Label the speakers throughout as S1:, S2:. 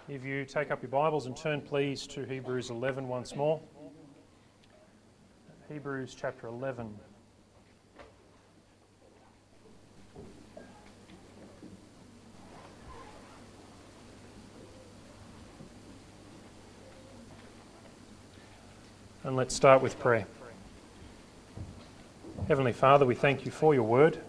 S1: If you take up your Bibles and turn please to Hebrews 11 once more. Hebrews chapter 11. And let's start with prayer. Heavenly Father, we thank you for your word.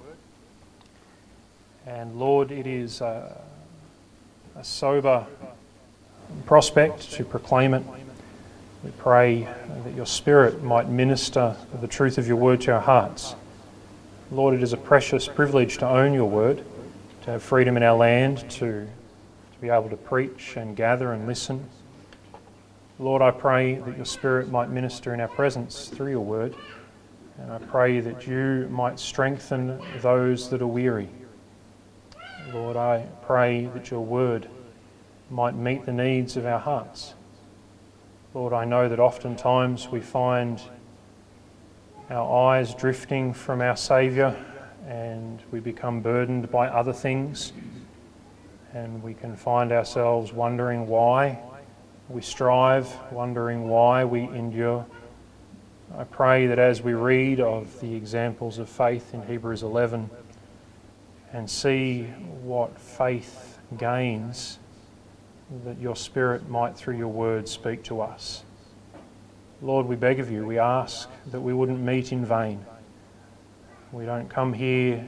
S1: And Lord, it is a sober prospect to proclaim it. We pray that your Spirit might minister the truth of your word to our hearts. Lord, it is a precious privilege to own your word, to have freedom in our land, to be able to preach and gather and listen. Lord, I pray that your Spirit might minister in our presence through your word, and I pray that you might strengthen those that are weary. Lord, I pray that your word might meet the needs of our hearts. Lord, I know that oftentimes we find our eyes drifting from our Saviour and we become burdened by other things, and we can find ourselves wondering why we strive, wondering why we endure. I pray that as we read of the examples of faith in Hebrews 11 and see what faith gains, that your Spirit might through your word speak to us. Lord, we beg of you, we ask that we wouldn't meet in vain. We don't come here,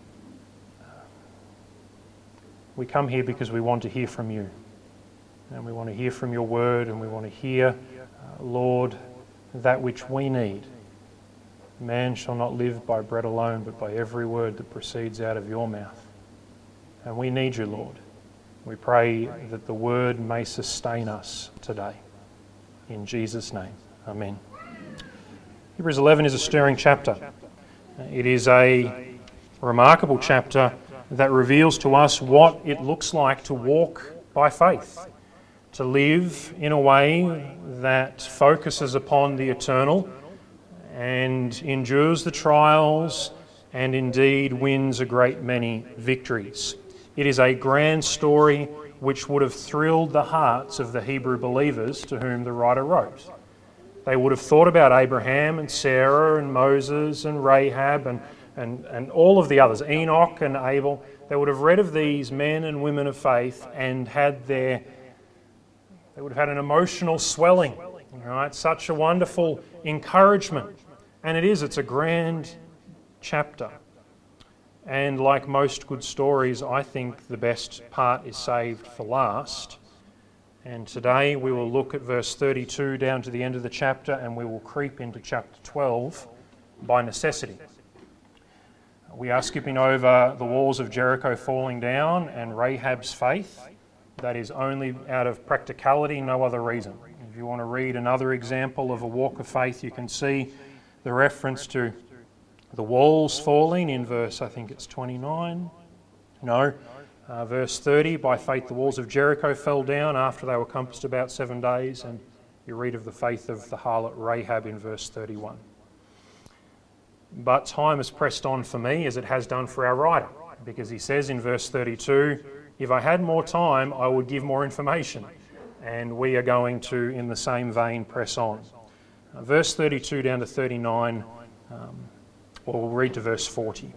S1: we come here because we want to hear from you. And we want to hear from your word, and we want to hear, Lord, that which we need. Man shall not live by bread alone, but by every word that proceeds out of your mouth. And we need you, Lord. We pray that the word may sustain us today. In Jesus' name, amen. Hebrews 11 is a stirring chapter. It is a remarkable chapter that reveals to us what it looks like to walk by faith, to live in a way that focuses upon the eternal and endures the trials and indeed wins a great many victories. It is a grand story which would have thrilled the hearts of the Hebrew believers to whom the writer wrote. They would have thought about Abraham and Sarah and Moses and Rahab and all of the others, Enoch and Abel. They would have read of these men and women of faith and they would have had an emotional swelling, right? Such a wonderful encouragement. And it's a grand chapter. And like most good stories, I think the best part is saved for last. And today we will look at verse 32 down to the end of the chapter, and we will creep into chapter 12 by necessity. We are skipping over the walls of Jericho falling down and Rahab's faith. That is only out of practicality, no other reason. If you want to read another example of a walk of faith, you can see the reference to the walls falling in verse, I think it's 29. Verse 30, by faith the walls of Jericho fell down after they were compassed about 7 days, and you read of the faith of the harlot Rahab in verse 31. But time has pressed on for me, as it has done for our writer, because he says in verse 32, if I had more time, I would give more information. And we are going to, in the same vein, press on. Verse 32 down to 39, or we'll read to verse 40.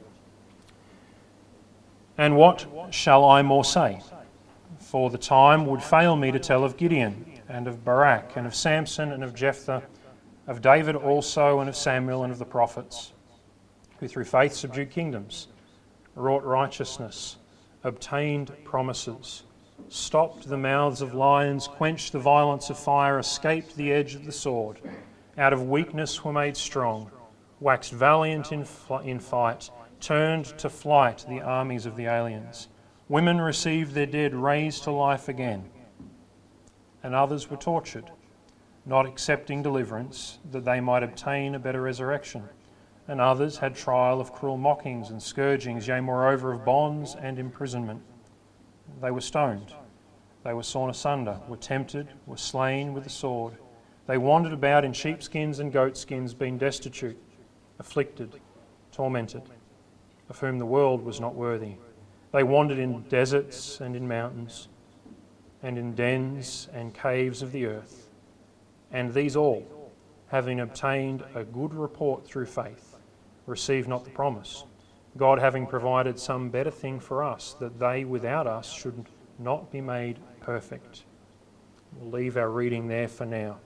S1: And what shall I more say? For the time would fail me to tell of Gideon, and of Barak, and of Samson, and of Jephthah, of David also, and of Samuel, and of the prophets, who through faith subdued kingdoms, wrought righteousness, obtained promises, stopped the mouths of lions, quenched the violence of fire, escaped the edge of the sword, out of weakness were made strong, waxed valiant in fight, turned to flight the armies of the aliens. Women received their dead raised to life again, and others were tortured, not accepting deliverance, that they might obtain a better resurrection. And others had trial of cruel mockings and scourgings, yea, moreover of bonds and imprisonment. They were stoned, they were sawn asunder, were tempted, were slain with the sword. They wandered about in sheepskins and goatskins, being destitute, afflicted, tormented, of whom the world was not worthy. They wandered in deserts and in mountains. and in dens and caves of the earth. And these all, having obtained a good report through faith, receive not the promise, God having provided some better thing for us, that they without us should not be made perfect. We'll leave our reading there for now.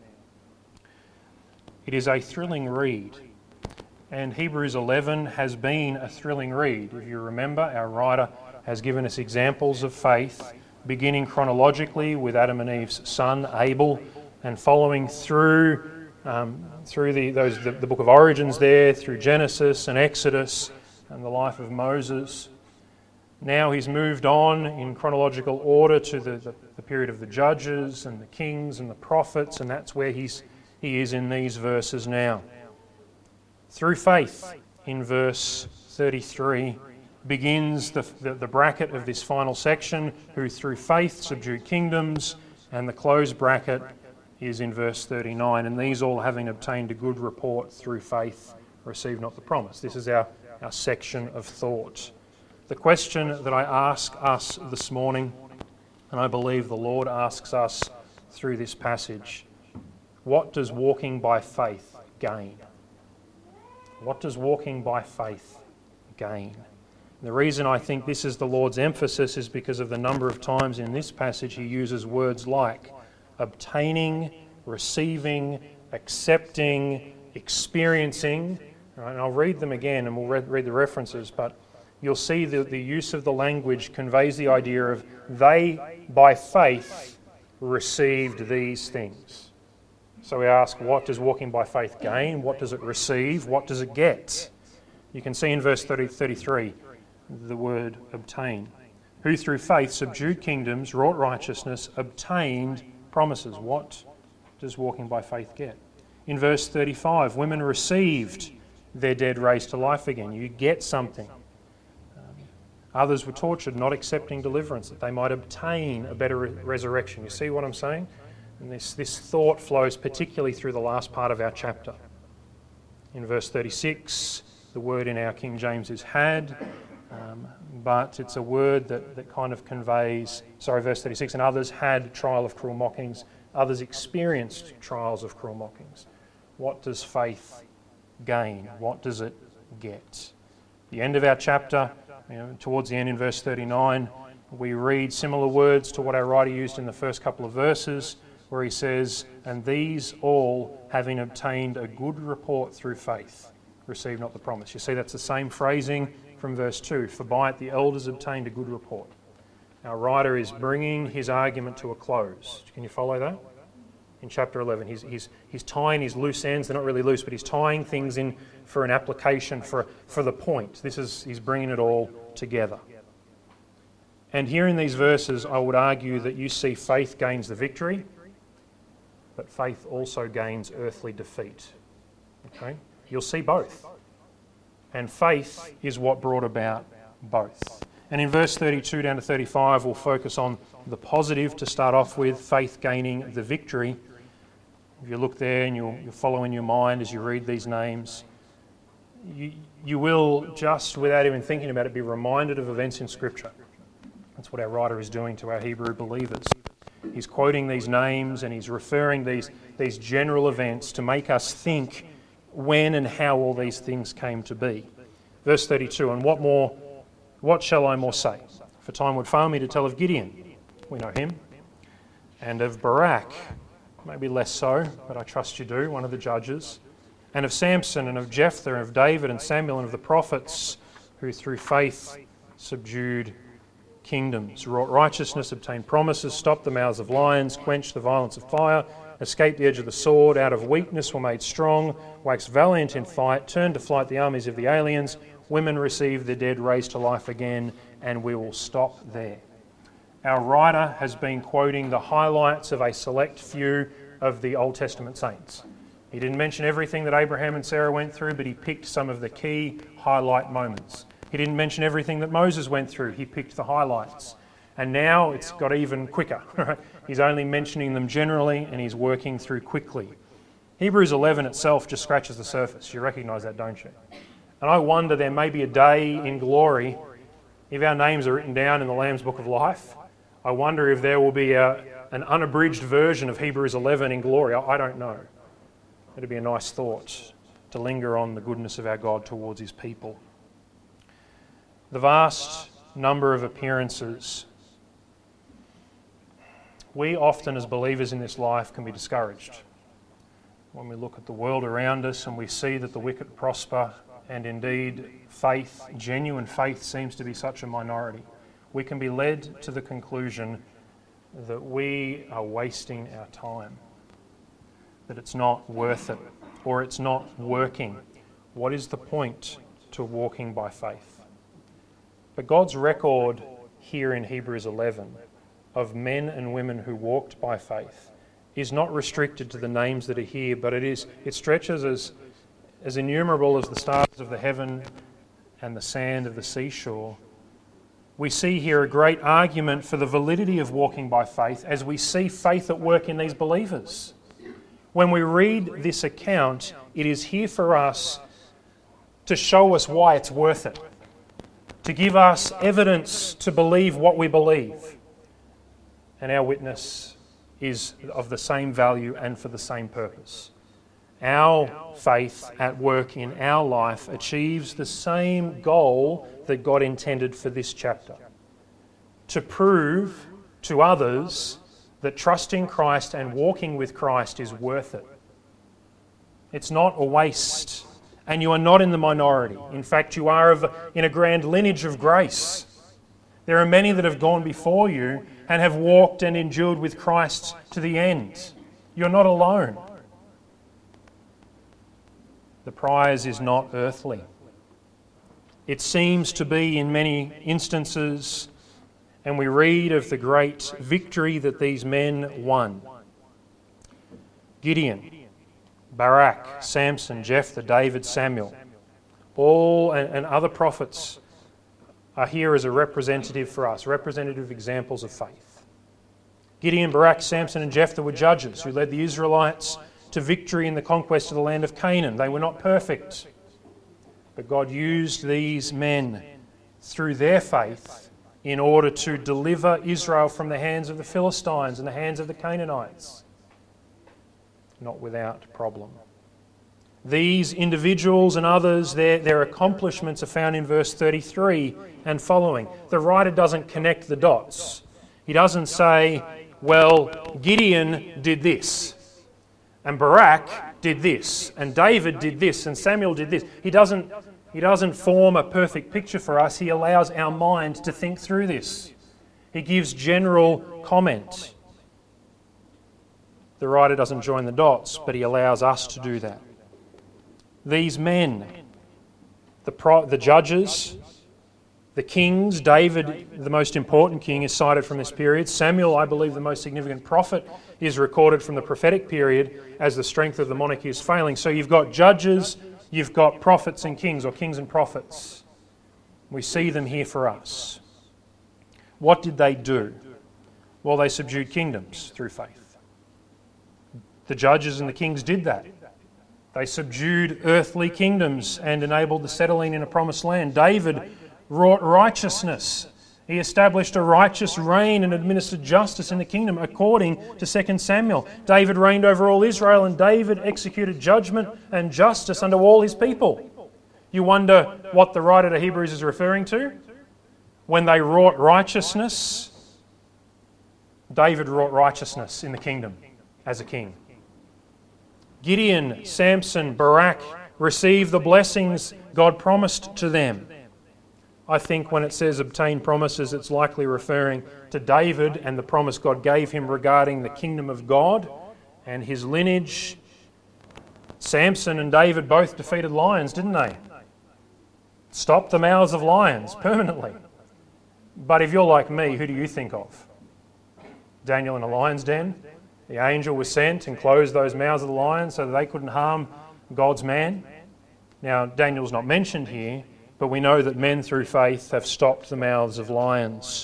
S1: It is a thrilling read, and Hebrews 11 has been a thrilling read. If you remember, our writer has given us examples of faith, beginning chronologically with Adam and Eve's son Abel, and following through the book of Origins there, through Genesis and Exodus and the life of Moses. Now he's moved on in chronological order to the period of the judges and the kings and the prophets, and that's where he is in these verses now. Through faith, in verse 33, begins the bracket of this final section, who through faith subdued kingdoms, and the closed bracket is in verse 39, and these all having obtained a good report through faith receive not the promise. This is our section of thought. The question that I ask us this morning, and I believe the Lord asks us through this passage, what does walking by faith gain? What does walking by faith gain? The reason I think this is the Lord's emphasis is because of the number of times in this passage he uses words like obtaining, receiving, accepting, experiencing. Right, and I'll read them again and we'll read the references, but you'll see that the use of the language conveys the idea of they, by faith, received these things. So we ask, what does walking by faith gain? What does it receive? What does it get? You can see in verse 33 the word obtain. Who through faith subdued kingdoms, wrought righteousness, obtained promises. What does walking by faith get? In verse 35, women received their dead raised to life again. You get something. Others were tortured, not accepting deliverance, that they might obtain a better resurrection. You see what I'm saying? And this thought flows particularly through the last part of our chapter. In verse 36, the word in our King James is had, but it's a word that kind of conveys, verse 36, and others had trial of cruel mockings, others experienced trials of cruel mockings. What does faith gain? What does it get? The end of our chapter, towards the end in verse 39, we read similar words to what our writer used in the first couple of verses, where he says, and these all, having obtained a good report through faith, receive not the promise. You see, that's the same phrasing from verse 2, for by it the elders obtained a good report. Our writer is bringing his argument to a close. Can you follow that? In chapter 11, he's tying his loose ends. They're not really loose, but he's tying things in for an application, for the point. He's bringing it all together. And here in these verses, I would argue that you see faith gains the victory, but faith also gains earthly defeat. Okay? You'll see both. And faith is what brought about both. And in verse 32 down to 35, we'll focus on the positive to start off with, faith gaining the victory. If you look there and you'll follow in your mind as you read these names, you will, just without even thinking about it, be reminded of events in Scripture. That's what our writer is doing to our Hebrew believers. He's quoting these names and he's referring these general events to make us think when and how all these things came to be. Verse 32, and what shall I more say? For time would fail me to tell of Gideon, we know him, and of Barak, maybe less so, but I trust you do, one of the judges, and of Samson, and of Jephthah, and of David, and Samuel, and of the prophets, who through faith subdued kingdoms, wrought righteousness, obtained promises, stopped the mouths of lions, quenched the violence of fire, escaped the edge of the sword, out of weakness were made strong, waxed valiant in fight, turned to flight the armies of the aliens, women received the dead raised to life again, and we will stop there. Our writer has been quoting the highlights of a select few of the Old Testament saints. He didn't mention everything that Abraham and Sarah went through, but he picked some of the key highlight moments. He didn't mention everything that Moses went through, he picked the highlights. And now it's got even quicker. Right? He's only mentioning them generally and he's working through quickly. Hebrews 11 itself just scratches the surface. You recognise that, don't you? And I wonder, there may be a day in glory, if our names are written down in the Lamb's Book of Life, I wonder if there will be an unabridged version of Hebrews 11 in glory. I don't know. It'd be a nice thought to linger on the goodness of our God towards his people. The vast number of appearances. We often, as believers in this life, can be discouraged when we look at the world around us and we see that the wicked prosper, and indeed faith, genuine faith, seems to be such a minority. We can be led to the conclusion that we are wasting our time, that it's not worth it, or it's not working. What is the point to walking by faith? But God's record here in Hebrews 11 of men and women who walked by faith is not restricted to the names that are here, but it stretches as innumerable as the stars of the heaven and the sand of the seashore. We see here a great argument for the validity of walking by faith as we see faith at work in these believers. When we read this account, it is here for us to show us why it's worth it, to give us evidence to believe what we believe. And our witness is of the same value and for the same purpose. Our faith at work in our life achieves the same goal that God intended for this chapter: to prove to others that trusting Christ and walking with Christ is worth it. It's not a waste, and you are not in the minority. In fact, you are in a grand lineage of grace. There are many that have gone before you and have walked and endured with Christ to the end. You're not alone. The prize is not earthly. It seems to be in many instances, and we read of the great victory that these men won. Gideon, Barak, Samson, Jephthah, David, Samuel, all and other prophets are here as a representative for us, representative examples of faith. Gideon, Barak, Samson and Jephthah were judges who led the Israelites to victory in the conquest of the land of Canaan. They were not perfect, but God used these men through their faith in order to deliver Israel from the hands of the Philistines and the hands of the Canaanites. Not without problem. These individuals and others, their accomplishments are found in verse 33 and following. The writer doesn't connect the dots. He doesn't say, well, Gideon did this, and Barak did this, and David did this, and Samuel did this. He doesn't form a perfect picture for us. He allows our mind to think through this. He gives general comment. The writer doesn't join the dots, but he allows us to do that. These men, the judges, the kings, David, the most important king, is cited from this period. Samuel, I believe the most significant prophet, is recorded from the prophetic period as the strength of the monarchy is failing. So you've got judges, you've got prophets and kings, or kings and prophets. We see them here for us. What did they do? Well, they subdued kingdoms through faith. The judges and the kings did that. They subdued earthly kingdoms and enabled the settling in a promised land. David wrought righteousness. He established a righteous reign and administered justice in the kingdom according to 2 Samuel. David reigned over all Israel, and David executed judgment and justice unto all his people. You wonder what the writer to Hebrews is referring to? When they wrought righteousness, David wrought righteousness in the kingdom as a king. Gideon, Samson, Barak received the blessings God promised to them. I think when it says obtain promises, it's likely referring to David and the promise God gave him regarding the kingdom of God and his lineage. Samson and David both defeated lions, didn't they? Stopped the mouths of lions permanently. But if you're like me, who do you think of? Daniel in a lion's den? The angel was sent and closed those mouths of the lions so that they couldn't harm God's man. Now, Daniel's not mentioned here, but we know that men through faith have stopped the mouths of lions.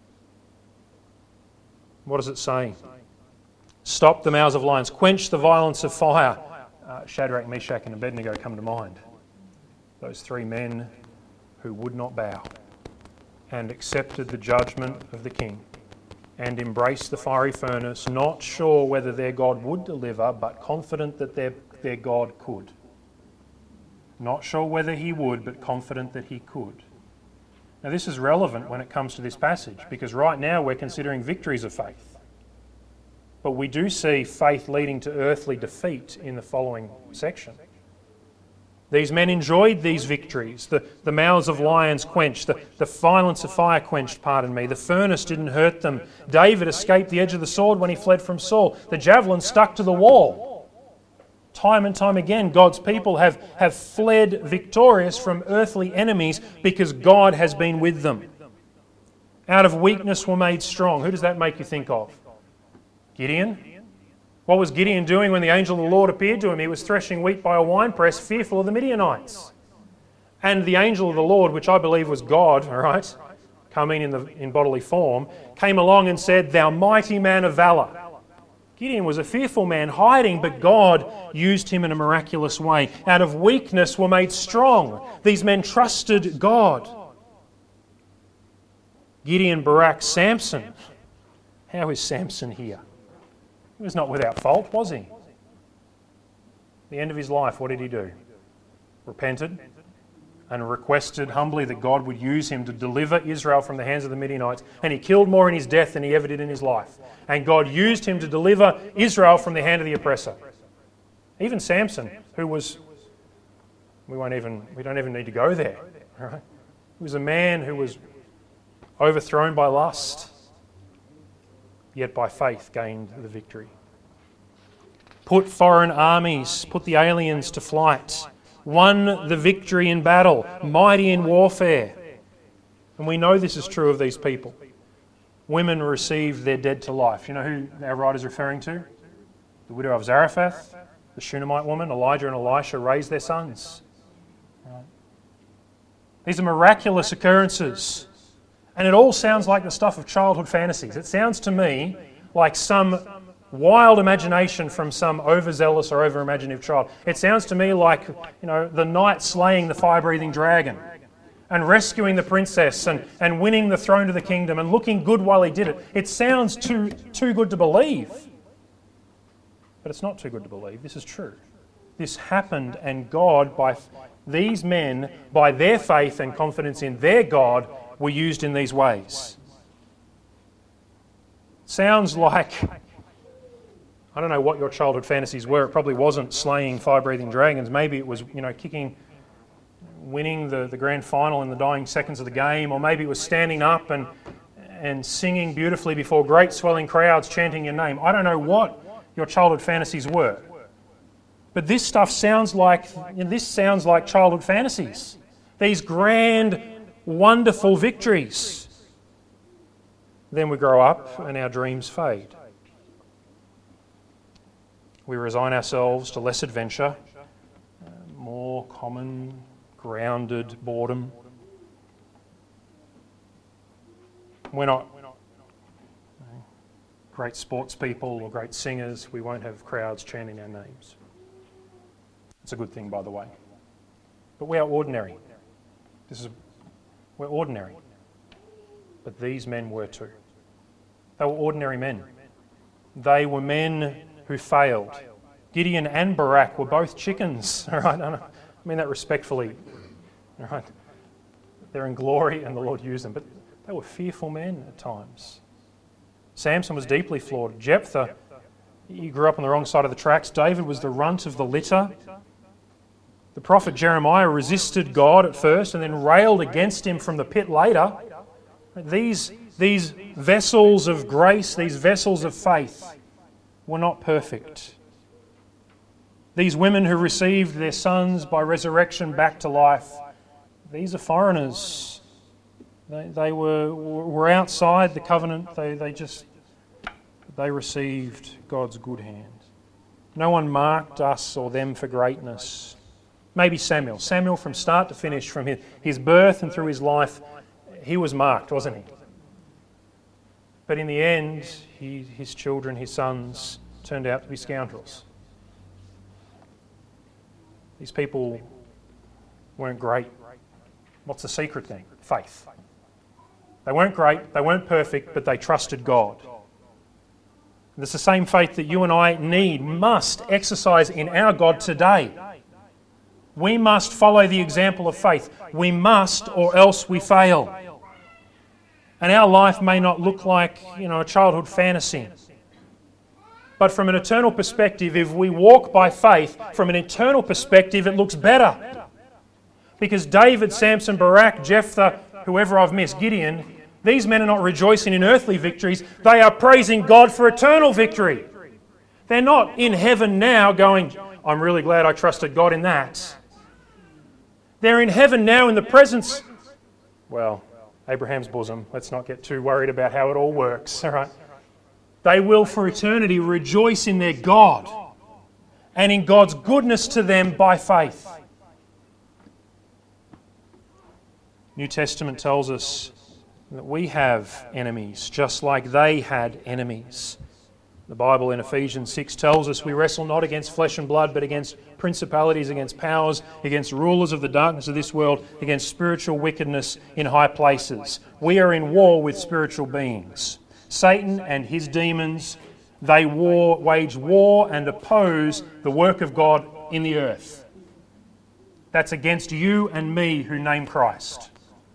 S1: What does it say? Stop the mouths of lions, quench the violence of fire. Shadrach, Meshach and Abednego come to mind. Those three men who would not bow and accepted the judgment of the king. and embraced the fiery furnace, not sure whether their God would deliver, but confident that their God could. Not sure whether he would, but confident that he could. Now this is relevant when it comes to this passage, because right now we're considering victories of faith. But we do see faith leading to earthly defeat in the following section. These men enjoyed these victories. The mouths of lions quenched, the violence of fire quenched, the furnace didn't hurt them. David escaped the edge of the sword when he fled from Saul. The javelin stuck to the wall. Time and time again, God's people have fled victorious from earthly enemies because God has been with them. Out of weakness were made strong. Who does that make you think of? Gideon? What was Gideon doing when the angel of the Lord appeared to him? He was threshing wheat by a winepress, fearful of the Midianites. And the angel of the Lord, which I believe was God, all right, coming in bodily form, came along and said, "Thou mighty man of valour." Gideon was a fearful man, hiding, but God used him in a miraculous way. Out of weakness were made strong. These men trusted God. Gideon, Barak, Samson. How is Samson here? He was not without fault, was he? At the end of his life, what did he do? Repented and requested humbly that God would use him to deliver Israel from the hands of the Midianites. And he killed more in his death than he ever did in his life. And God used him to deliver Israel from the hand of the oppressor. Even Samson, who was, we don't even need to go there. Right? He was a man who was overthrown by lust, yet by faith gained the victory. Put foreign armies, put the aliens to flight, won the victory in battle, mighty in warfare. And we know this is true of these people. Women received their dead to life. You know who our writer is referring to? The widow of Zarephath, the Shunammite woman. Elijah and Elisha raised their sons. Right. These are miraculous occurrences. And it all sounds like the stuff of childhood fantasies. It sounds to me like some wild imagination from some overzealous or over-imaginative child. It sounds to me like, the knight slaying the fire-breathing dragon and rescuing the princess and winning the throne to the kingdom and looking good while he did it. It sounds too good to believe. But it's not too good to believe. This is true. This happened, and God, these men, by their faith and confidence in their God, were used in these ways. Sounds like, I don't know what your childhood fantasies were. It probably wasn't slaying fire-breathing dragons. Maybe it was, winning the grand final in the dying seconds of the game, or maybe it was standing up and singing beautifully before great swelling crowds chanting your name. I don't know what your childhood fantasies were. But this stuff sounds like childhood fantasies. These grand, wonderful victories. Then we grow up and our dreams fade. We resign ourselves to less adventure, more common, grounded boredom. We're not great sports people or great singers. We won't have crowds chanting our names. It's a good thing, by the way. But we are ordinary. We're ordinary. But these men were too. They were ordinary men. They were men who failed. Gideon and Barak were both chickens. All right? I mean that respectfully. All right? They're in glory and the Lord used them. But they were fearful men at times. Samson was deeply flawed. Jephthah, he grew up on the wrong side of the tracks. David was the runt of the litter. The prophet Jeremiah resisted God at first and then railed against him from the pit later. These vessels of grace, these vessels of faith were not perfect. These women who received their sons by resurrection back to life, these are foreigners. They were outside the covenant. They received God's good hand. No one marked us or them for greatness. Maybe Samuel. Samuel, from start to finish, from his birth and through his life, he was marked, wasn't he? But in the end, his children, his sons, turned out to be scoundrels. These people weren't great. What's the secret then? Faith. They weren't great, they weren't perfect, but they trusted God. And it's the same faith that you and I must exercise in our God today. We must follow the example of faith. We must, or else we fail. And our life may not look like, a childhood fantasy. But from an eternal perspective, if we walk by faith, from an eternal perspective, it looks better. Because David, Samson, Barak, Jephthah, whoever I've missed, Gideon, these men are not rejoicing in earthly victories. They are praising God for eternal victory. They're not in heaven now going, I'm really glad I trusted God in that. They're in heaven now in the presence, Abraham's bosom. Let's not get too worried about how it all works, all right? They will for eternity rejoice in their God and in God's goodness to them by faith. New Testament tells us that we have enemies just like they had enemies. The Bible in Ephesians 6 tells us we wrestle not against flesh and blood, but against principalities, against powers, against rulers of the darkness of this world, against spiritual wickedness in high places. We are in war with spiritual beings. Satan and his demons, they wage war and oppose the work of God in the earth. That's against you and me who name Christ.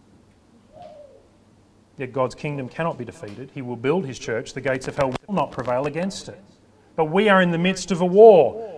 S1: Yet God's kingdom cannot be defeated. He will build His church. The gates of hell will not prevail against it. But we are in the midst of a war.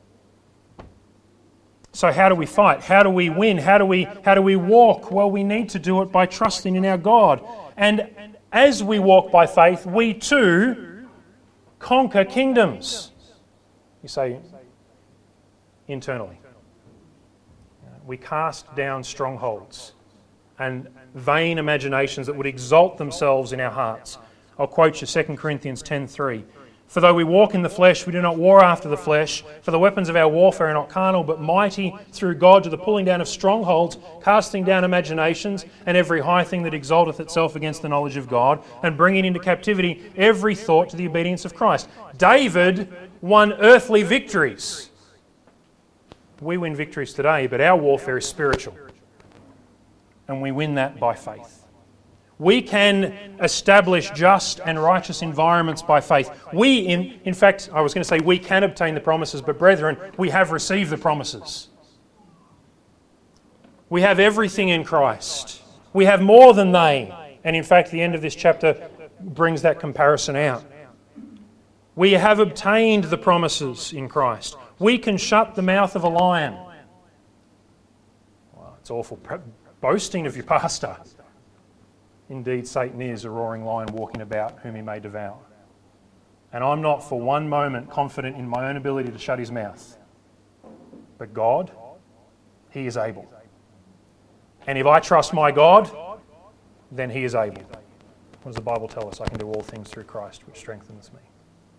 S1: So how do we fight? How do we win? How do we walk? Well, we need to do it by trusting in our God. And as we walk by faith, we too conquer kingdoms. You say, internally. We cast down strongholds and vain imaginations that would exalt themselves in our hearts. I'll quote you 2 Corinthians 10:3. For though we walk in the flesh, we do not war after the flesh. For the weapons of our warfare are not carnal, but mighty through God to the pulling down of strongholds, casting down imaginations, and every high thing that exalteth itself against the knowledge of God, and bringing into captivity every thought to the obedience of Christ. David won earthly victories. We win victories today, but our warfare is spiritual. And we win that by faith. We can establish just and righteous environments by faith. In fact, I was going to say we can obtain the promises, but brethren, we have received the promises. We have everything in Christ. We have more than they. And in fact, the end of this chapter brings that comparison out. We have obtained the promises in Christ. We can shut the mouth of a lion. Well, it's awful boasting of your pastor. Indeed, Satan is a roaring lion walking about whom he may devour. And I'm not for one moment confident in my own ability to shut his mouth. But God, He is able. And if I trust my God, then He is able. What does the Bible tell us? I can do all things through Christ, which strengthens me.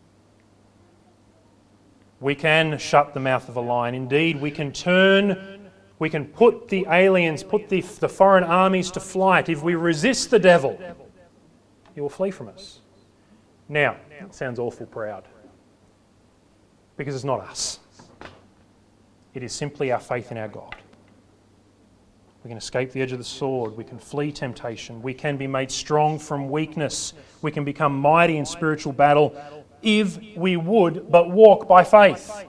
S1: We can shut the mouth of a lion. Indeed, we can put the aliens, put the foreign armies to flight. If we resist the devil, he will flee from us. Now, it sounds awful proud, because it's not us. It is simply our faith in our God. We can escape the edge of the sword. We can flee temptation. We can be made strong from weakness. We can become mighty in spiritual battle if we would but walk by faith.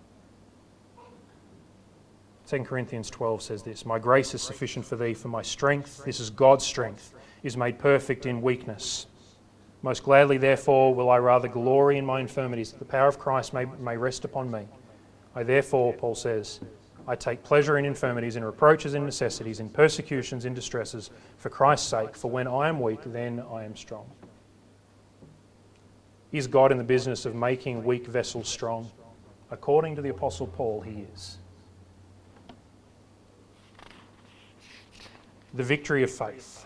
S1: 2 Corinthians 12 says this, My grace is sufficient for thee, for my strength, this is God's strength, is made perfect in weakness. Most gladly, therefore, will I rather glory in my infirmities, that the power of Christ may rest upon me. I therefore, Paul says, I take pleasure in infirmities, in reproaches, in necessities, in persecutions, in distresses, for Christ's sake, for when I am weak, then I am strong. Is God in the business of making weak vessels strong? According to the Apostle Paul, He is. The victory of faith.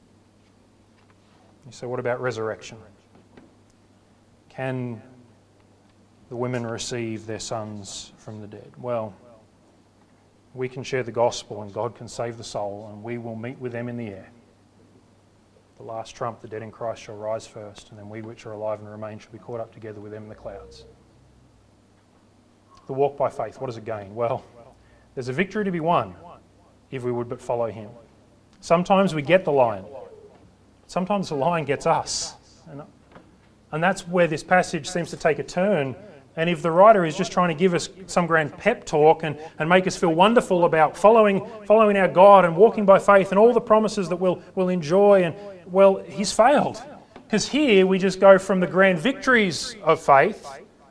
S1: You say, what about resurrection? Can the women receive their sons from the dead? Well, we can share the gospel and God can save the soul, and we will meet with them in the air. The last trump, the dead in Christ shall rise first, and then we which are alive and remain shall be caught up together with them in the clouds. The walk by faith, what does it gain? Well, there's a victory to be won if we would but follow Him. Sometimes we get the lion. sometimes the lying gets us. And that's where this passage seems to take a turn. And if the writer is just trying to give us some grand pep talk and make us feel wonderful about following our God and walking by faith and all the promises that we'll enjoy, and well, he's failed. Because here we just go from the grand victories of faith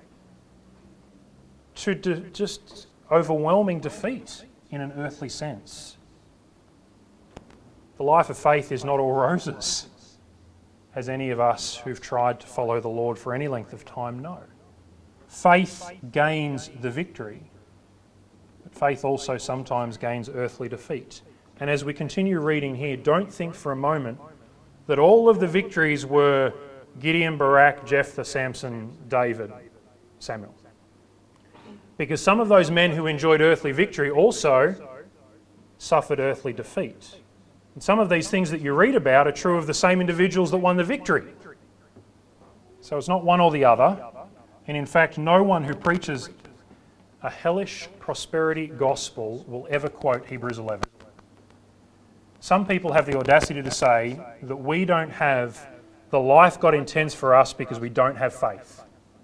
S1: to just overwhelming defeat in an earthly sense. The life of faith is not all roses, as any of us who've tried to follow the Lord for any length of time know. Faith gains the victory, but faith also sometimes gains earthly defeat. And as we continue reading here, don't think for a moment that all of the victories were Gideon, Barak, Jephthah, Samson, David, Samuel. Because some of those men who enjoyed earthly victory also suffered earthly defeat. And some of these things that you read about are true of the same individuals that won the victory. So it's not one or the other. And in fact, no one who preaches a hellish prosperity gospel will ever quote Hebrews 11. Some people have the audacity to say that we don't have the life God intends for us because we don't have faith.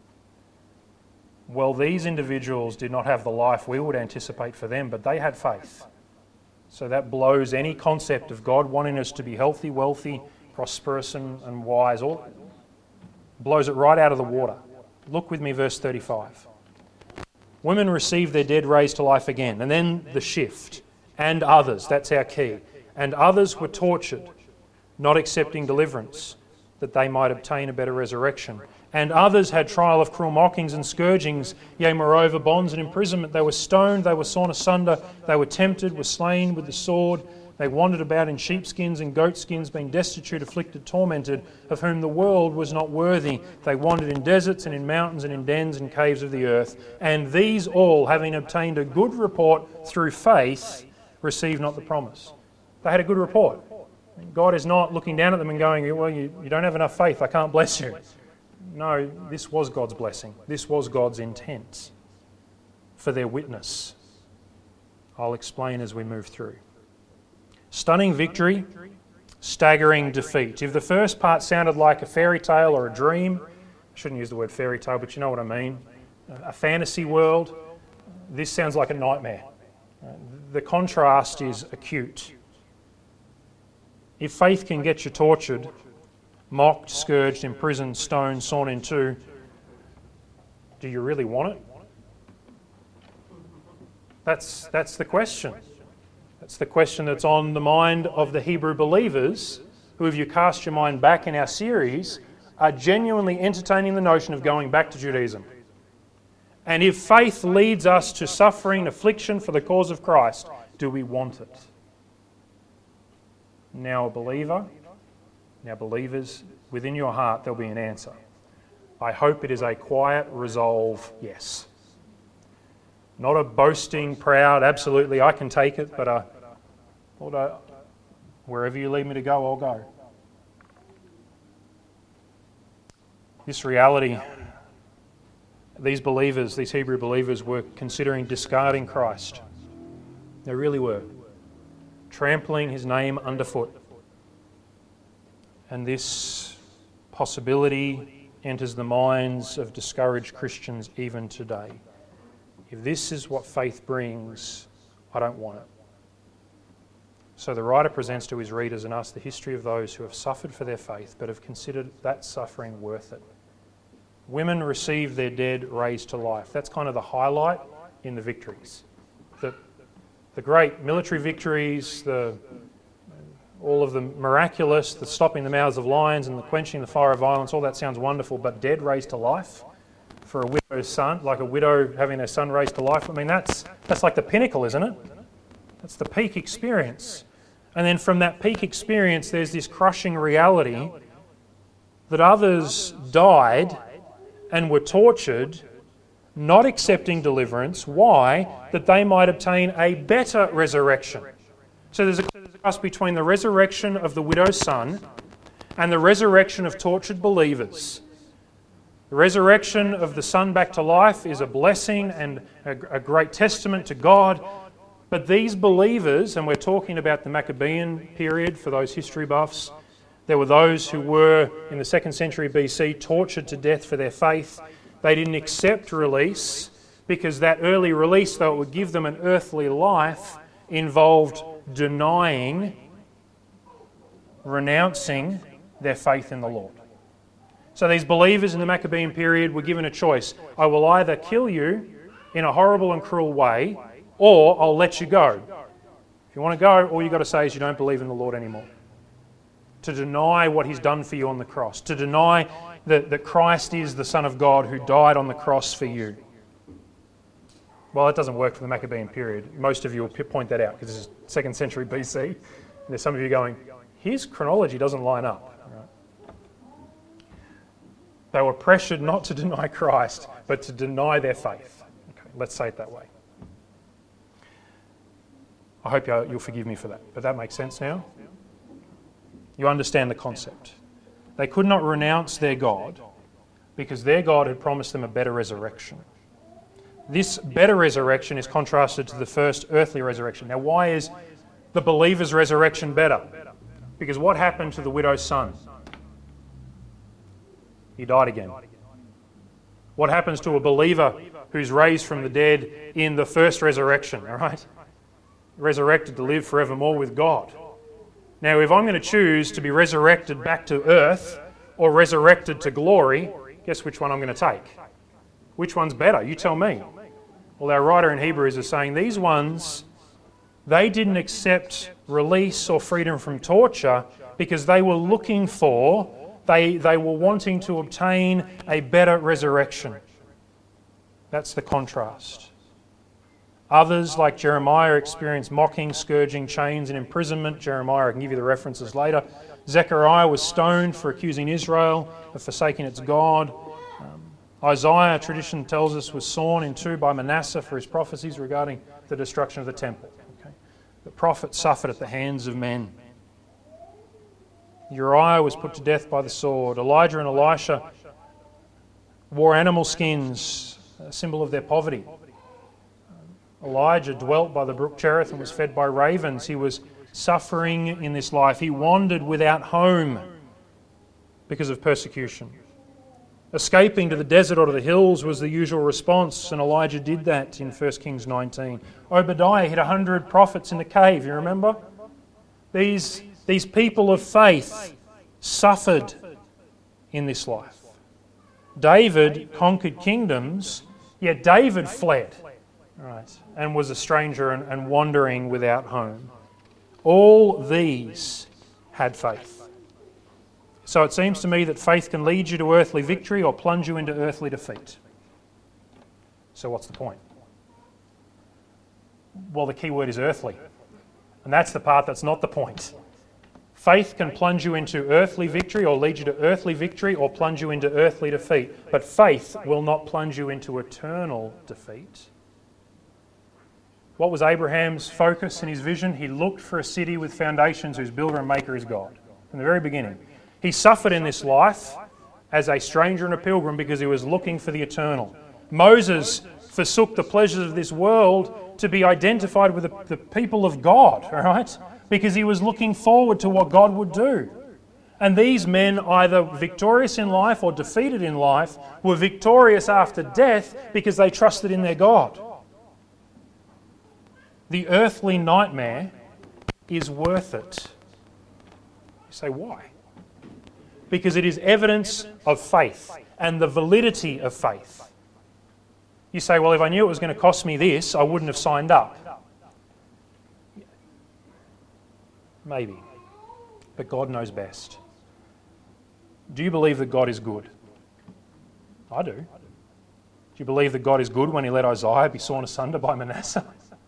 S1: Well, these individuals did not have the life we would anticipate for them, but they had faith. So that blows any concept of God wanting us to be healthy, wealthy, prosperous and wise. All blows it right out of the water. Look with me, verse 35. Women received their dead raised to life again. And then the shift. And others, that's our key. And others were tortured, not accepting deliverance, that they might obtain a better resurrection. And others had trial of cruel mockings and scourgings, yea, moreover, bonds and imprisonment. They were stoned, they were sawn asunder, they were tempted, were slain with the sword. They wandered about in sheepskins and goatskins, being destitute, afflicted, tormented, of whom the world was not worthy. They wandered in deserts and in mountains and in dens and caves of the earth. And these all, having obtained a good report through faith, received not the promise. They had a good report. God is not looking down at them and going, well, you don't have enough faith, I can't bless you. No, this was God's blessing. This was God's intent for their witness. I'll explain as we move through. Stunning victory, staggering defeat. If the first part sounded like a fairy tale or a dream, I shouldn't use the word fairy tale, but you know what I mean, a fantasy world, this sounds like a nightmare. The contrast is acute. If faith can get you tortured, mocked, scourged, imprisoned, stoned, sawn in two, do you really want it? That's the question. That's the question that's on the mind of the Hebrew believers who, if you cast your mind back in our series, are genuinely entertaining the notion of going back to Judaism. And if faith leads us to suffering, affliction for the cause of Christ, do we want it? Now believers, within your heart there'll be an answer. I hope it is a quiet resolve, yes. Not a boasting, proud, absolutely, I can take it, but Lord, wherever you lead me to go, I'll go. This reality, these believers, these Hebrew believers, were considering discarding Christ. They really were. Trampling his name underfoot. And this possibility enters the minds of discouraged Christians even today. If this is what faith brings, I don't want it. So the writer presents to his readers and us the history of those who have suffered for their faith but have considered that suffering worth it. Women received their dead raised to life. That's kind of the highlight in the victories. The great military victories, all of the miraculous, the stopping the mouths of lions and the quenching the fire of violence, all that sounds wonderful, but dead raised to life for a widow's son, like a widow having their son raised to life, I mean, that's like the pinnacle, isn't it? That's the peak experience. And then from that peak experience, there's this crushing reality that others died and were tortured, not accepting deliverance. Why? That they might obtain a better resurrection. So there's a contrast between the resurrection of the widow's son and the resurrection of tortured believers. The resurrection of the son back to life is a blessing and a great testament to God. But these believers, and we're talking about the Maccabean period for those history buffs, There were those who were, in the 2nd century BC, tortured to death for their faith. They didn't accept release because that early release, though it would give them an earthly life, involved denying, renouncing their faith in the Lord. So these believers in the Maccabean period were given a choice. I will either kill you in a horrible and cruel way, or I'll let you go. If you want to go, all you've got to say is you don't believe in the Lord anymore. To deny what He's done for you on the cross. To deny that Christ is the Son of God who died on the cross for you. Well, that doesn't work for the Maccabean period. Most of you will point that out because this is 2nd century BC. And there's some of you going, his chronology doesn't line up. They were pressured not to deny Christ, but to deny their faith. Okay, let's say it that way. I hope you'll forgive me for that, but that makes sense now? You understand the concept. They could not renounce their God because their God had promised them a better resurrection. This better resurrection is contrasted to the first earthly resurrection. Now, why is the believer's resurrection better? Because what happened to the widow's son? He died again. What happens to a believer who's raised from the dead in the first resurrection, all right? Resurrected to live forevermore with God. Now, if I'm going to choose to be resurrected back to earth or resurrected to glory, guess which one I'm going to take? Which one's better? You tell me. Well, our writer in Hebrews is saying these ones, they didn't accept release or freedom from torture because they were looking for, they were wanting to obtain a better resurrection. That's the contrast. Others, like Jeremiah, experienced mocking, scourging, chains and imprisonment. Jeremiah, I can give you the references later. Zechariah was stoned for accusing Israel of forsaking its God. Isaiah, tradition tells us, was sawn in two by Manasseh for his prophecies regarding the destruction of the temple. Okay. The prophet suffered at the hands of men. Uriah was put to death by the sword. Elijah and Elisha wore animal skins, a symbol of their poverty. Elijah dwelt by the brook Cherith and was fed by ravens. He was suffering in this life. He wandered without home because of persecution. Escaping to the desert or to the hills was the usual response, and Elijah did that in 1 Kings 19. Obadiah hid 100 prophets in the cave, you remember? These people of faith suffered in this life. David conquered kingdoms, yet David fled, right, and was a stranger and wandering without home. All these had faith. So it seems to me that faith can lead you to earthly victory or plunge you into earthly defeat. So what's the point? Well, the key word is earthly. And that's the part that's not the point. Faith can plunge you into earthly victory or lead you to earthly victory or plunge you into earthly defeat. But faith will not plunge you into eternal defeat. What was Abraham's focus and his vision? He looked for a city with foundations whose builder and maker is God. From the very beginning. He suffered in this life as a stranger and a pilgrim because he was looking for the eternal. Moses forsook the pleasures of this world to be identified with the people of God, all right? Because he was looking forward to what God would do. And these men, either victorious in life or defeated in life, were victorious after death because they trusted in their God. The earthly nightmare is worth it. You say, why? Because it is evidence of faith and the validity of faith. You say, well, if I knew it was going to cost me this, I wouldn't have signed up. Maybe. But God knows best. Do you believe that God is good? I do. Do you believe that God is good when He let Isaiah be sawn asunder by Manasseh?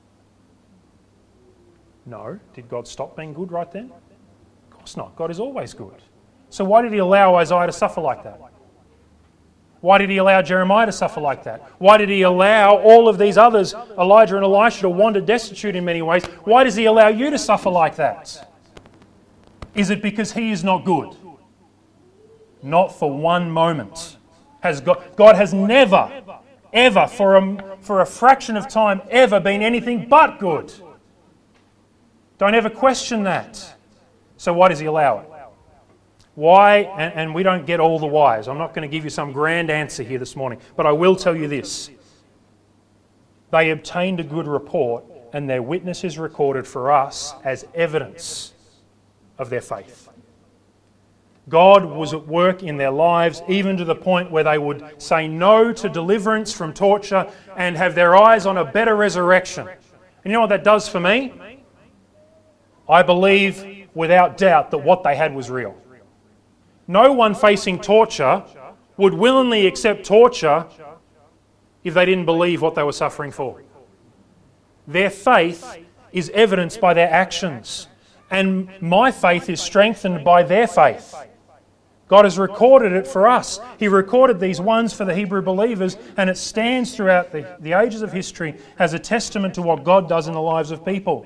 S1: No. Did God stop being good right then? Of course not. God is always good. So why did He allow Isaiah to suffer like that? Why did He allow Jeremiah to suffer like that? Why did He allow all of these others, Elijah and Elisha, to wander destitute in many ways? Why does He allow you to suffer like that? Is it because He is not good? Not for one moment. God has never, ever, for a fraction of time, ever been anything but good. Don't ever question that. So why does He allow it? Why? And we don't get all the whys. I'm not going to give you some grand answer here this morning, but I will tell you this. They obtained a good report, and their witness is recorded for us as evidence of their faith. God was at work in their lives, even to the point where they would say no to deliverance from torture and have their eyes on a better resurrection. And you know what that does for me? I believe without doubt that what they had was real. No one facing torture would willingly accept torture if they didn't believe what they were suffering for. Their faith is evidenced by their actions, and my faith is strengthened by their faith. God has recorded it for us. He recorded these ones for the Hebrew believers, and it stands throughout the ages of history as a testament to what God does in the lives of people.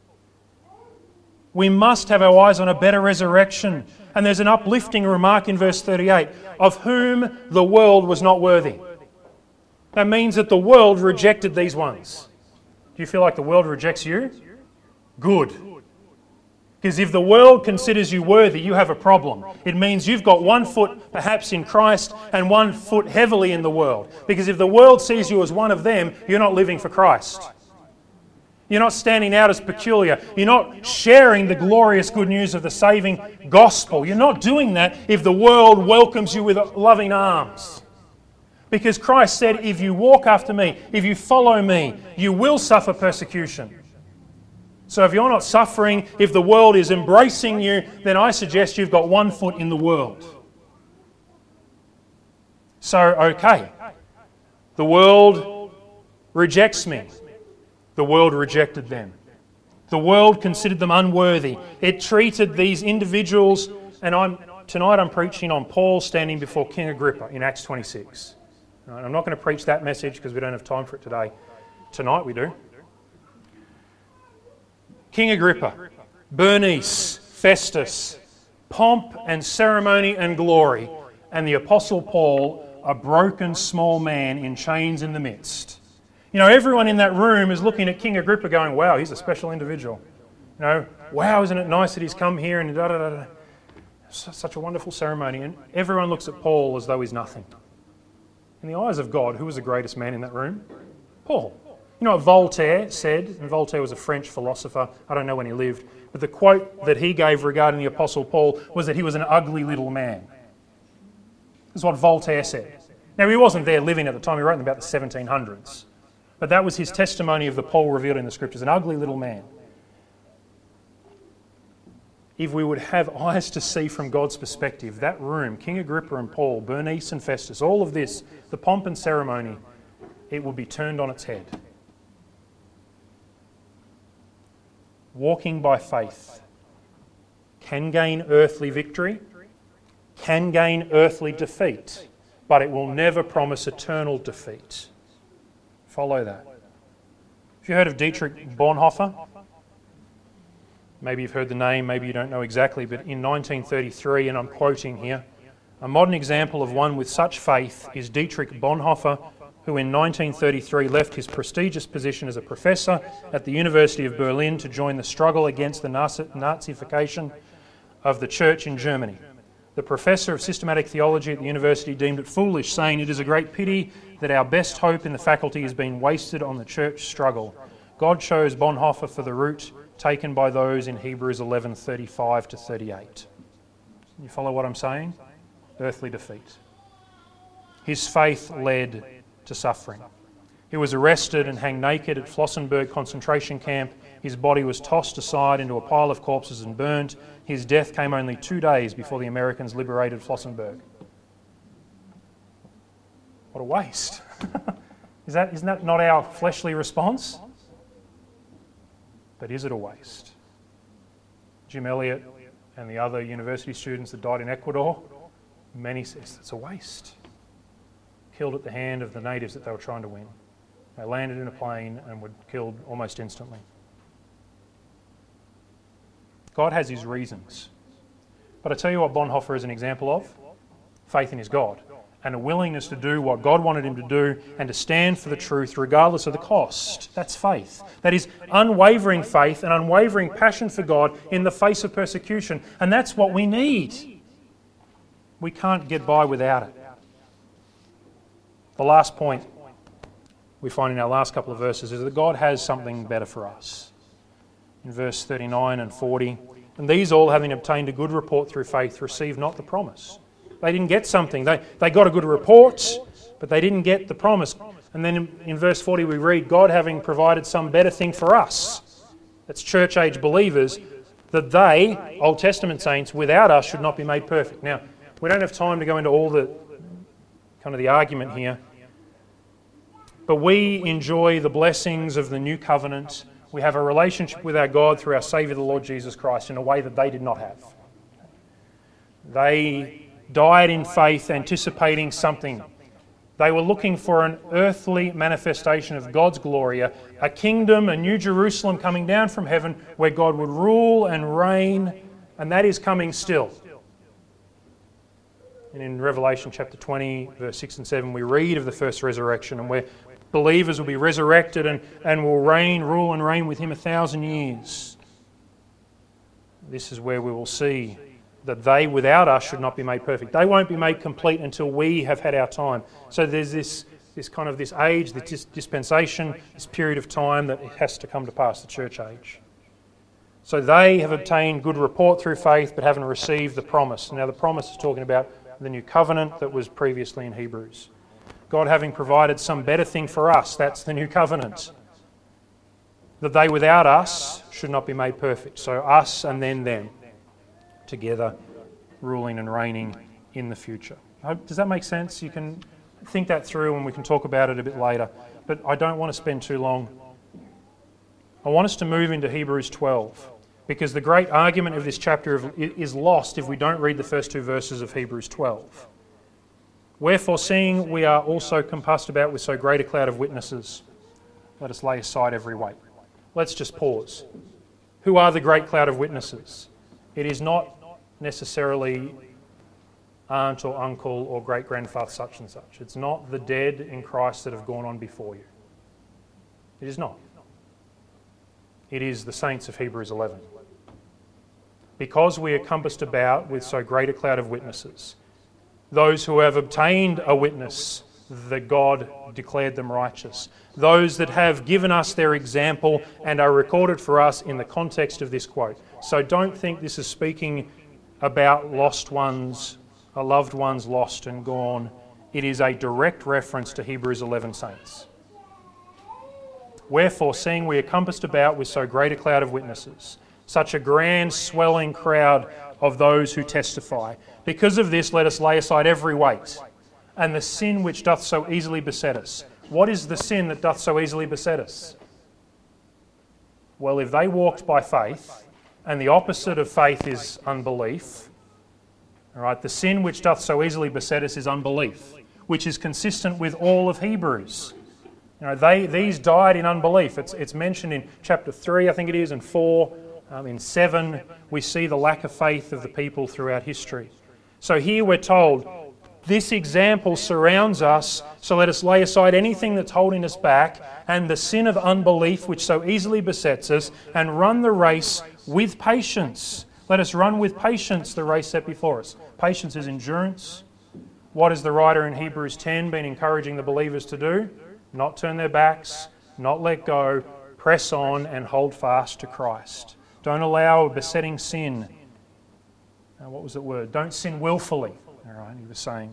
S1: We must have our eyes on a better resurrection. And there's an uplifting remark in verse 38, of whom the world was not worthy. That means that the world rejected these ones. Do you feel like the world rejects you? Good. Because if the world considers you worthy, you have a problem. It means you've got 1 foot perhaps in Christ and 1 foot heavily in the world. Because if the world sees you as one of them, you're not living for Christ. You're not standing out as peculiar. You're not sharing the glorious good news of the saving gospel. You're not doing that if the world welcomes you with loving arms. Because Christ said, if you walk after me, if you follow me, you will suffer persecution. So if you're not suffering, if the world is embracing you, then I suggest you've got 1 foot in the world. So, okay, the world rejects me. The world rejected them. The world considered them unworthy. It treated these individuals, and tonight I'm preaching on Paul standing before King Agrippa in Acts 26. I'm not going to preach that message because we don't have time for it today. Tonight we do. King Agrippa, Bernice, Festus, pomp and ceremony and glory, and the Apostle Paul, a broken small man in chains in the midst. You know, everyone in that room is looking at King Agrippa going, wow, he's a special individual. You know, wow, isn't it nice that he's come here and da-da-da-da. Such a wonderful ceremony. And everyone looks at Paul as though he's nothing. In the eyes of God, who was the greatest man in that room? Paul. You know what Voltaire said? And Voltaire was a French philosopher. I don't know when he lived. But the quote that he gave regarding the Apostle Paul was that he was an ugly little man. This is what Voltaire said. Now, he wasn't there living at the time. He wrote in about the 1700s. But that was his testimony of the Paul revealed in the Scriptures, an ugly little man. If we would have eyes to see from God's perspective, that room, King Agrippa and Paul, Bernice and Festus, all of this, the pomp and ceremony, it would be turned on its head. Walking by faith can gain earthly victory, can gain earthly defeat, but it will never promise eternal defeat. Follow that. Have you heard of Dietrich Bonhoeffer? Maybe you've heard the name, maybe you don't know exactly, but in 1933, and I'm quoting here, a modern example of one with such faith is Dietrich Bonhoeffer, who in 1933 left his prestigious position as a professor at the University of Berlin to join the struggle against the Nazification of the church in Germany. The professor of systematic theology at the university deemed it foolish, saying, "It is a great pity that our best hope in the faculty has been wasted on the church struggle. God chose Bonhoeffer for the route taken by those in Hebrews 11:35 to 38. You follow what I'm saying? Earthly defeat. His faith led to suffering. He was arrested and hanged naked at Flossenburg concentration camp. His body was tossed aside into a pile of corpses and burnt. His death came only 2 days before the Americans liberated Flossenburg. What a waste. Isn't that not our fleshly response? But is it a waste? Jim Elliot and the other university students that died in Ecuador, many says it's a waste. Killed at the hand of the natives that they were trying to win. They landed in a plane and were killed almost instantly. God has his reasons. But I tell you what Bonhoeffer is an example of. Faith in his God. And a willingness to do what God wanted him to do and to stand for the truth regardless of the cost. That's faith. That is unwavering faith and unwavering passion for God in the face of persecution. And that's what we need. We can't get by without it. The last point we find in our last couple of verses is that God has something better for us. In verse 39 and 40, and these all, having obtained a good report through faith, received not the promise. They didn't get something. They got a good report, but they didn't get the promise. And then in verse 40 we read, God having provided some better thing for us, that's church age believers, that they, Old Testament saints, without us should not be made perfect. Now, we don't have time to go into all the kind of the argument here, but we enjoy the blessings of the new covenant. We have a relationship with our God through our Saviour, the Lord Jesus Christ, in a way that they did not have. They died in faith, anticipating something. They were looking for an earthly manifestation of God's glory, a kingdom, a new Jerusalem coming down from heaven where God would rule and reign, and that is coming still. And in Revelation chapter 20, verse 6 and 7, we read of the first resurrection, and where believers will be resurrected and will rule and reign with Him 1,000 years. This is where we will see that they without us should not be made perfect. They won't be made complete until we have had our time. So there's this kind of this age, this dispensation, this period of time that has to come to pass, the church age. So they have obtained good report through faith but haven't received the promise. Now the promise is talking about the new covenant that was previously in Hebrews. God having provided some better thing for us, that's the new covenant. That they without us should not be made perfect. So us and then them, together, ruling and reigning in the future. Does that make sense? You can think that through and we can talk about it a bit later. But I don't want to spend too long. I want us to move into Hebrews 12, because the great argument of this chapter is lost if we don't read the first two verses of Hebrews 12. Wherefore, seeing we are also compassed about with so great a cloud of witnesses, let us lay aside every weight. Let's just pause. Who are the great cloud of witnesses? It is not necessarily aunt or uncle or great-grandfather such and such. It's not the dead in Christ that have gone on before you. It is not. It is the saints of Hebrews 11. Because we are compassed about with so great a cloud of witnesses, those who have obtained a witness that God declared them righteous, those that have given us their example and are recorded for us in the context of this quote. So don't think this is speaking about lost ones, loved ones lost and gone. It is a direct reference to Hebrews 11 saints. Wherefore, seeing we are compassed about with so great a cloud of witnesses, such a grand swelling crowd of those who testify, because of this let us lay aside every weight and the sin which doth so easily beset us. What is the sin that doth so easily beset us? Well, if they walked by faith, and the opposite of faith is unbelief, all right, the sin which doth so easily beset us is unbelief, which is consistent with all of Hebrews. You know, these died in unbelief. It's mentioned in chapter 3, I think it is, and 4. In 7, we see the lack of faith of the people throughout history. So here we're told, this example surrounds us, so let us lay aside anything that's holding us back and the sin of unbelief which so easily besets us, and run the race with patience. Let us run with patience the race set before us. Patience is endurance. What has the writer in Hebrews 10 been encouraging the believers to do? Not turn their backs, not let go, press on and hold fast to Christ. Don't allow a besetting sin. What was that word? Don't sin willfully. All right, he was saying.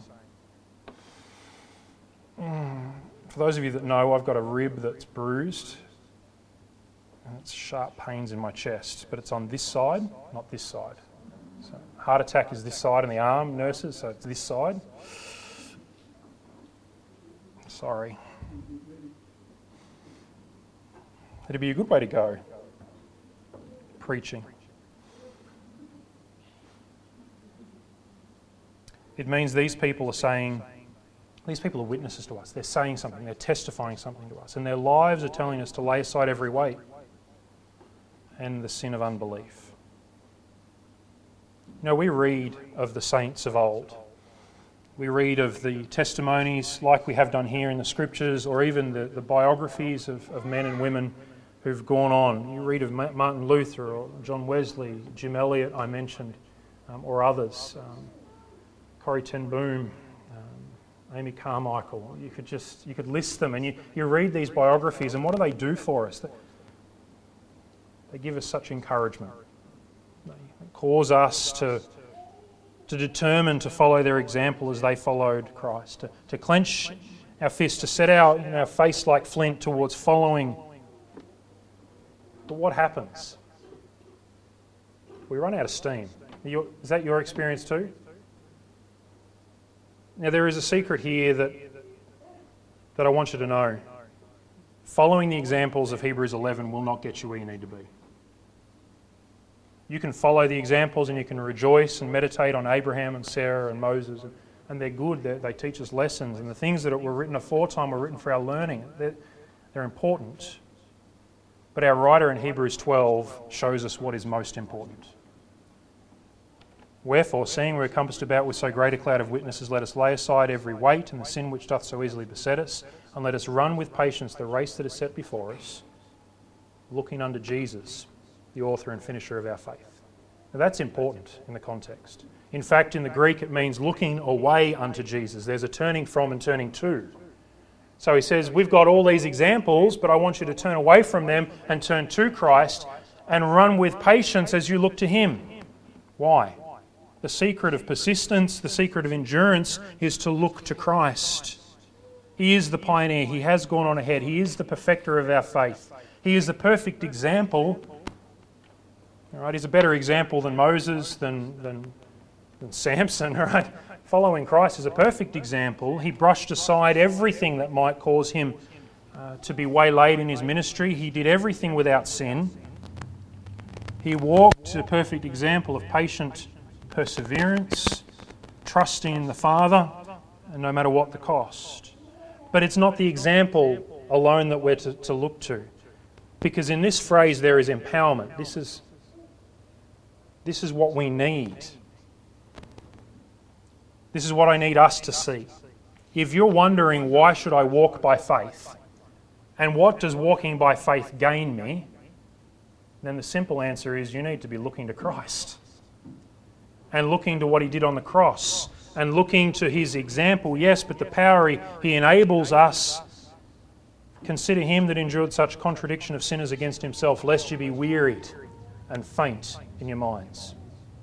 S1: For those of you that know, I've got a rib that's bruised. And it's sharp pains in my chest, but it's on this side, not this side. So heart attack is this side in the arm, nurses, so it's this side. Sorry. It'd be a good way to go. Preaching. It means these people are witnesses to us. They're saying something, they're testifying something to us, and their lives are telling us to lay aside every weight and the sin of unbelief. You know, we read of the saints of old. We read of the testimonies like we have done here in the scriptures, or even the biographies of men and women who've gone on. You read of Martin Luther or John Wesley, Jim Elliot I mentioned, or others. Corrie ten Boom, Amy Carmichael. You could list them, and you read these biographies, and what do they do for us? They give us such encouragement. They cause us to determine to follow their example as they followed Christ, to clench our fist, to set our face like flint towards following. But what happens? We run out of steam. Is that your experience too? Now, there is a secret here that I want you to know. Following the examples of Hebrews 11 will not get you where you need to be. You can follow the examples and you can rejoice and meditate on Abraham and Sarah and Moses, and they're good. They teach us lessons, and the things that were written aforetime were written for our learning. They're important. But our writer in Hebrews 12 shows us what is most important. Wherefore, seeing we're compassed about with so great a cloud of witnesses, let us lay aside every weight and the sin which doth so easily beset us, and let us run with patience the race that is set before us, looking unto Jesus, the author and finisher of our faith. Now that's important in the context. In fact, in the Greek it means looking away unto Jesus. There's a turning from and turning to. So he says, we've got all these examples, but I want you to turn away from them and turn to Christ and run with patience as you look to Him. Why? The secret of persistence, the secret of endurance is to look to Christ. He is the pioneer. He has gone on ahead. He is the perfecter of our faith. He is the perfect example. All right, he's a better example than Moses, than Samson. All right? Following Christ is a perfect example. He brushed aside everything that might cause him to be waylaid in his ministry. He did everything without sin. He walked a perfect example of patient perseverance, trusting in the Father, and no matter what the cost. But it's not the example alone that we're to look to, because in this phrase there is empowerment. This is what we need. This is what I need us to see. If you're wondering, why should I walk by faith? And what does walking by faith gain me? Then the simple answer is you need to be looking to Christ. And looking to what He did on the cross. And looking to His example, yes, but the power He enables us. Consider Him that endured such contradiction of sinners against Himself, lest you be wearied and faint in your minds.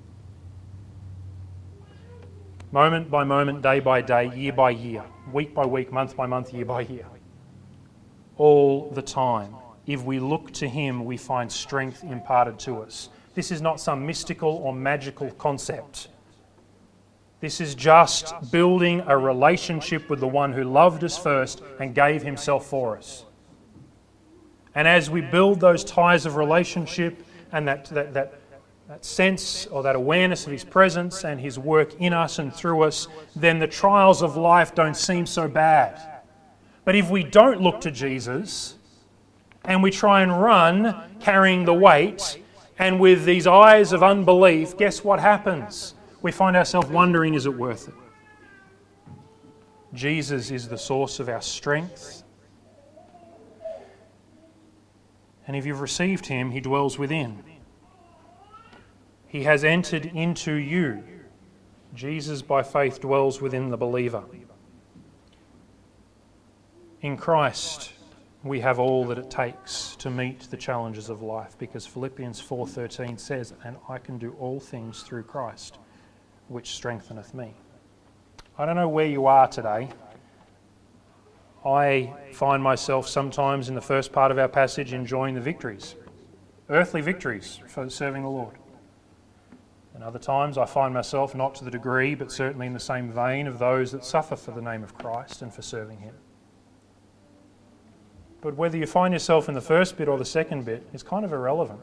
S1: Moment by moment, day by day, year by year, week by week, month by month, year by year. All the time. If we look to Him, we find strength imparted to us. This is not some mystical or magical concept. This is just building a relationship with the one who loved us first and gave Himself for us. And as we build those ties of relationship and that sense or that awareness of His presence and His work in us and through us, then the trials of life don't seem so bad. But if we don't look to Jesus and we try and run carrying the weight and with these eyes of unbelief, guess what happens? We find ourselves wondering, is it worth it? Jesus is the source of our strength. And if you've received Him, He dwells within. He has entered into you. Jesus, by faith, dwells within the believer. In Christ, we have all that it takes to meet the challenges of life, because Philippians 4:13 says, and I can do all things through Christ, which strengtheneth me. I don't know where you are today. I find myself sometimes in the first part of our passage enjoying the victories, earthly victories for serving the Lord. And other times I find myself not to the degree, but certainly in the same vein of those that suffer for the name of Christ and for serving Him. But whether you find yourself in the first bit or the second bit is kind of irrelevant.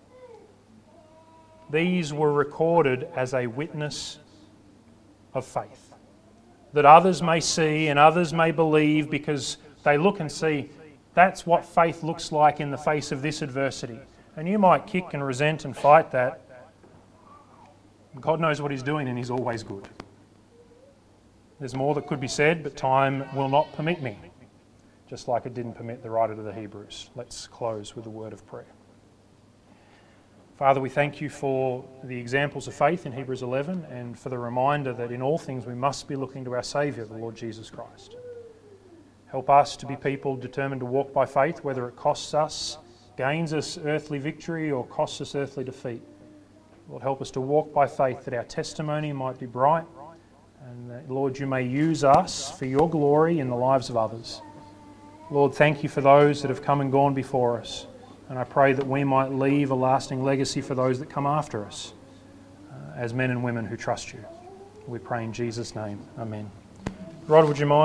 S1: These were recorded as a witness of faith, that others may see and others may believe, because they look and see that's what faith looks like in the face of this adversity. And you might kick and resent and fight that. God knows what He's doing, and He's always good. There's more that could be said, but time will not permit me, just like it didn't permit the writer to the Hebrews. Let's close with a word of prayer. Father, we thank you for the examples of faith in Hebrews 11 and for the reminder that in all things we must be looking to our Saviour, the Lord Jesus Christ. Help us to be people determined to walk by faith, whether it costs us, gains us earthly victory or costs us earthly defeat. Lord, help us to walk by faith that our testimony might be bright and that, Lord, you may use us for your glory in the lives of others. Lord, thank you for those that have come and gone before us. And I pray that we might leave a lasting legacy for those that come after us as men and women who trust you. We pray in Jesus' name. Amen. Rod, would you mind?